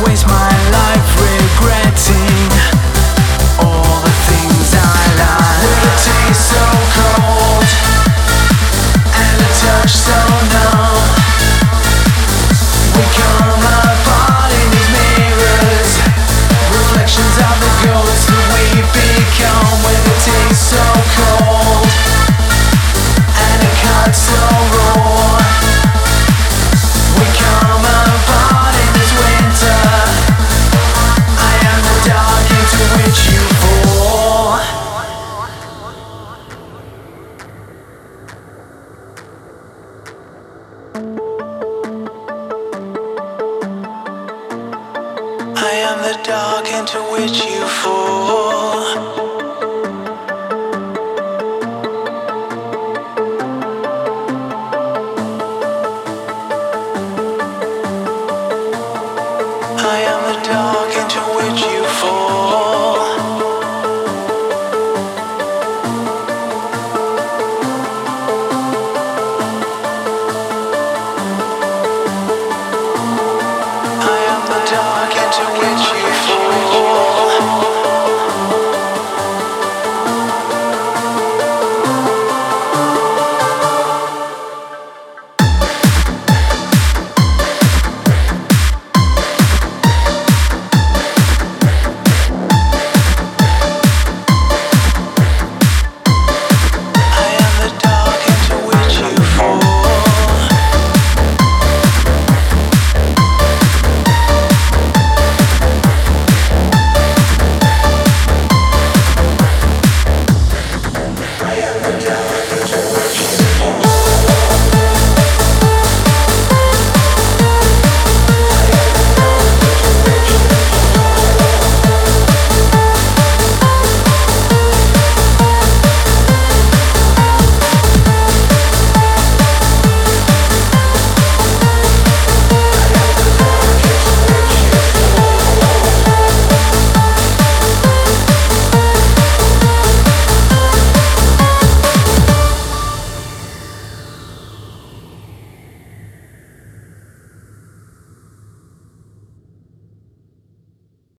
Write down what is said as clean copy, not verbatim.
waste my life regretting all the things I like. With a taste so cold and a touch so numb, we come apart in these mirrors, reflections of the ghosts that we become. With a taste so cold and a cut so raw, we come apart in this winter. I am the dark into which you fall. I am the dark into which you fall. I am the dark into which you fall.